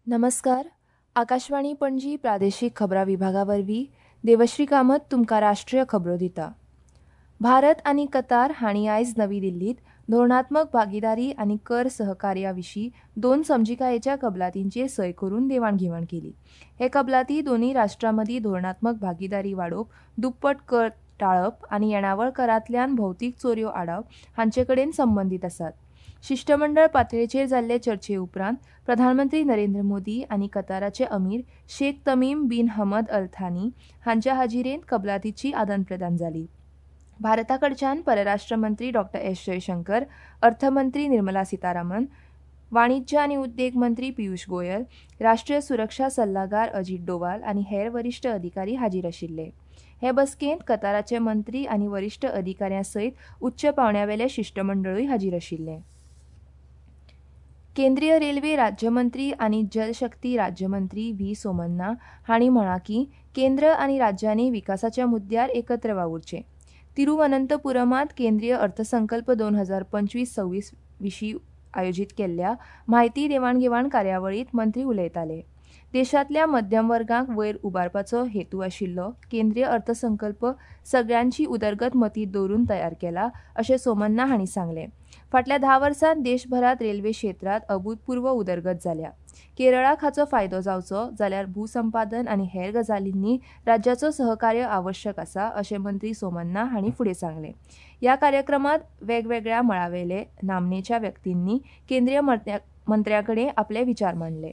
नमस्कार. आकाशवाणी पणजी प्रादेशीक खबरां विभागावरवीं देवश्री कामत तुमकां राष्ट्रीय खबरो दिता. भारत आनी कतार हांणी आयज नवी दिल्लींत धोरणात्मक भागीदारी आनी कर सहकार्या विशीं 2 समजिकायेच्या कबलातींचेर सय करून देवाण-घेवाण केली. हे कबलाती दोनूय राष्ट्रां मदीं धोरणात्मक भागीदारी वाडोवप, दुप्पट कर टाळप आनी येणावळ करांतल्यान भौतीक चोरयो आडावप हांचे कडेन संबंदीत आसात. शिष्टमंडळ पातळेचेर जाल्ले चर्चे उपरांत प्रधानमंत्री नरेंद्र मोदी आनी कताराचे अमीर Sheikh Tamim bin Hamad Al Thani हांच्या हाजिरेंत कबलातीची आदान-प्रदान जाली. भारताकडच्यान परराष्ट्र मंत्री डॉ. एस. जयशंकर, अर्थमंत्री निर्मला सीतारामन, वाणिज्य आनी उद्देग मंत्री पियुष गोयल, राष्ट्रीय सुरक्षा सल्लागार अजीत डोवाल आनी हेर वरिश्ठ अधिकारी हाजीर आशिल्ले. हे बसकेंत कताराचे मंत्री आनी वरिश्ठ अधिकाऱ्यां सयत उच्च पांवड्यावेले शिष्टमंडळूय हाजीर आशिल्ले. केंद्रीय रेल्वे राज्यमंत्री आनी जलशक्ती राज्यमंत्री व्ही. सोमन्ना हांणी म्हळां की केंद्र आनी राज्यांनी विकासाच्या मुद्द्यार एकत्र वावुरचें. तिरुवनंतपुरमांत केंद्रीय अर्थसंकल्प 2025-26 विशीं आयोजीत केल्ल्या म्हायती देवाण-घेवाण कार्यावळींत मंत्री उलयताले. देशांतल्या मध्यम वर्गाक वयर उबारपाचो हेतू आशिल्लो केंद्रीय अर्थसंकल्प सगळ्यांची उदरगत मतींत दवरून तयार केला, अशें सोमन्ना हांणी सांगलें. फाटल्या 10 वर्सांत देशभरांत रेल्वे क्षेत्रांत अभूतपूर्व उदरगत जाल्या. केरळाक हाचो फायदो जावचो जाल्यार भूसंपादन आनी हेर गजालींनी राज्याचो सहकार्य आवश्यक आसा, अशें मंत्री सोमन्ना हांणी फुडें सांगलें. ह्या कार्यक्रमांत वेगवेगळ्या मळावेले नामनेच्या व्यक्तींनी केंद्रीय मंत्र्यां कडेन आपले विचार मांडले.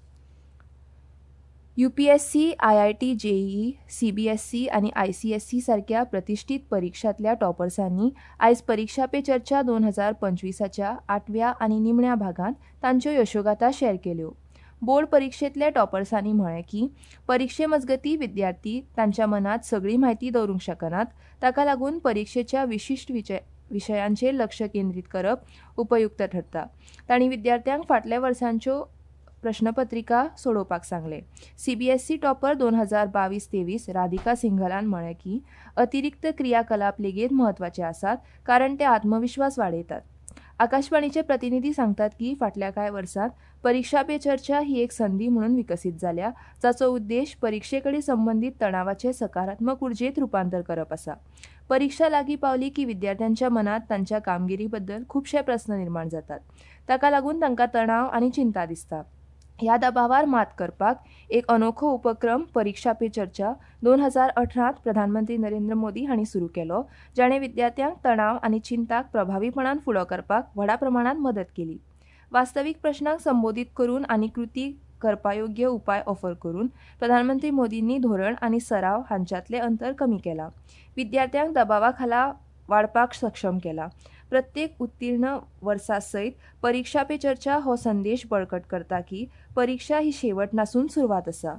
UPSC, IIT, JEE, CBSE आनी ICSE सारख्या प्रतिश्ठीत परिक्षांतल्या टॉपर्सांनी आयज परीक्षा पे चर्चा 2025च्या 8व्या आनी निमण्या भागांत तांच्यो यशोगाथा शेअर केल्यो. बोर्ड परीक्षेंतल्या टॉपर्सांनी म्हळें की परीक्षे मजगतीं विद्यार्थी तांच्या मनांत सगळी म्हायती दवरूंक शकनात, ताका लागून परीक्षेच्या विशिश्ट विशयांचेर लक्ष केंद्रीत करप उपयुक्त ठरता. तांणी विद्यार्थ्यांक फाटल्या वर्सांच्यो प्रश्नपत्रिका सोडोवपाक सांगलें. CBSE टॉपर 2022-23 राधिका सिंघलान म्हळें की अतिरिक्त क्रियाकलाप लेगीत म्हत्वाचे आसात, कारण ते आत्मविश्वास वाडयतात. आकाशवाणीचे प्रतिनिधी सांगतात की फाटल्या कांय वर्सांत परीक्षा पे चर्चा ही एक संदी म्हणून विकसीत जाल्या, जाचो उद्देश परीक्षेकडेन संबंदीत तणावाचे सकारात्मक उर्जेत रुपांतर करप आसा. परीक्षा लागीं पावली की विद्यार्थ्यांच्या मनांत तांच्या कामगिरी बद्दल खुबशे प्रस्न निर्माण जातात. ताका लागून तांकां तणाव आनी चिंता दिसता. ह्या दबावार मात करपाक एक अनोखो उपक्रम परीक्षा पे चर्चा 2018 प्रधानमंत्री नरेंद्र मोदी हांणी सुरू केलो, जाणें विद्यार्थ्यांक तणाव आनी चिंताक प्रभावीपणान फुडो करपाक व्हडा प्रमाणांत मदत केली. वास्तवीक प्रश्नांक संबोधीत करून आनी कृती करपायोग्य उपाय ऑफर करून प्रधानमंत्री मोदींनी धोरण आनी सराव हांच्यातलें अंतर कमी केलां. विद्यार्थ्यांक दबावा खाला वाडपाक सक्षम केलां. प्रत्येक उत्तीर्ण वर्सा सयत परीक्षा पे चर्चा हो संदेश बळकट करता की परीक्षा ही शेवट नासून सुरवात आसा.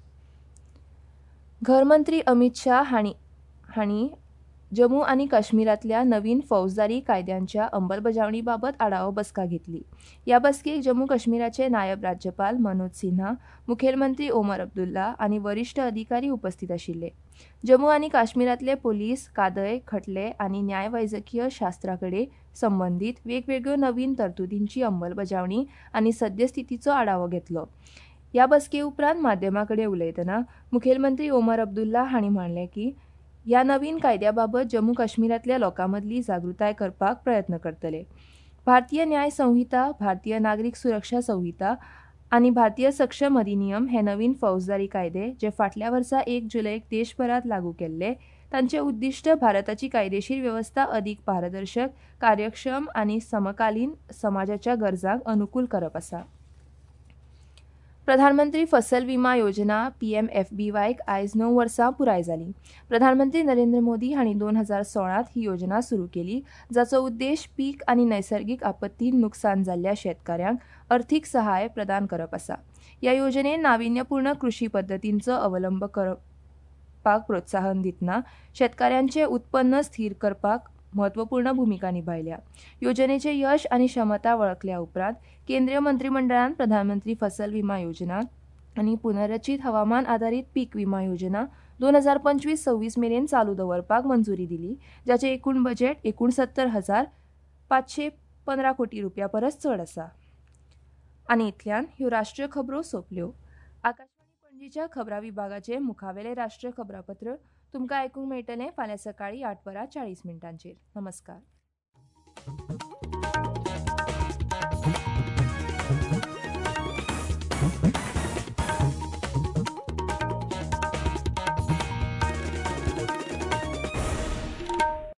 घरमंत्री अमित शाह हांणी जम्मू आनी काश्मीरांतल्या नवीन फौजदारी कायद्यांच्या अंमलबजावणीबाबत आढावो बसका घेतली. ह्या बसकेक जम्मू काश्मीराचे नायब राज्यपाल मनोज सिन्हा, मुखेलमंत्री ओमर अब्दुल्ला आनी वरिश्ठ अधिकारी उपस्थित आशिल्ले. जम्मू आनी काश्मीरांतले पोलीस, कायदे, खटले आनी न्याय वैजकीय शास्त्राकडेन संबंदीत वेगवेगळ्यो नवीन तरतुदींची अंमलबजावणी आनी सद्यस्थितीचो आढावो घेतलो. ह्या बसके उपरांत माध्यमां कडेन उलयतना मुखेलमंत्री ओमर अब्दुल्ला हांणी म्हणलें की ह्या नवीन कायद्याबाबत जम्मू काश्मीरांतल्या लोकां मदली जागृताय करपाक प्रयत्न करतले. भारतीय न्याय संहिता, भारतीय नागरीक सुरक्षा संहिता आनी भारतीय सक्षम अधिनियम हे नवीन फौजदारी कायदे जे फाटल्या वर्सा 1 जुलैक देशभरांत लागू केल्ले, तांचें उद्दिश्ट भारताची कायदेशीर वेवस्था अदीक पारदर्शक, कार्यक्षम आनी समकालीन समाजाच्या गरजांक अनुकूल करप आसा. प्रधानमंत्री फसल विमा योजना PMFBYक आयज 9 वर्सां पुराय जालीं. प्रधानमंत्री नरेंद्र मोदी हांणी 2016 ही योजना सुरू केली, जाचो उद्देश पीक आनी नैसर्गिक आपत्तीन नुकसान जाल्ल्या शेतकाऱ्यांक अर्थीक सहाय प्रदान करप आसा. ह्या योजनेन नाविन्यपूर्ण कृशी पद्दतींचो अवलंब करपाक प्रोत्साहन दितना शेतकाऱ्यांचें उत्पन्न स्थिर करपाक म्हत्वपूर्ण भूमिका निभायल्या. योजनेचे यश आनी क्षमता वळखल्या उपरांत केंद्रीय मंत्रिमंडळान प्रधानमंत्री फसल विमा योजना आनी पुनर्रचित हवामान आधारीत पीक विमा योजना 2025-26 मेरेन चालू दवरपाक मंजुरी दिली, जाचें एकूण बजेट 69,515 कोटी रुपया परस चड आसा. आनी इतल्यान ह्यो राष्ट्रीय खबरो सोंपल्यो. आकाशवाणी पणजीच्या खबरां विभागाचे मुखावेले राष्ट्रीय खबरापत्र तुमकां आयकूंक मेळटलें फाल्यां सकाळीं 8:40 नमस्कार.